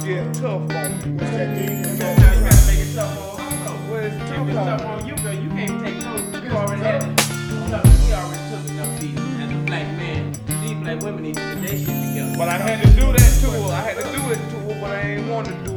getting tough on me. What's that thing? You gotta make it tough on her. What is If tough it's tough on me? on you, girl, you can't take no. You already had it. We already took enough beating as a black man. These black women need to get their shit together. But I had to do that to her. I had to do it to her, but I ain't want to do